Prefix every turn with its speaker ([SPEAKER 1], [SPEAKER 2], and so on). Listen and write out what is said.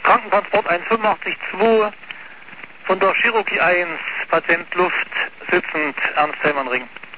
[SPEAKER 1] Krankentransport 185-2 von der Chirurgie 1, Patient Luft, sitzend, Ernst Hellmann Ring.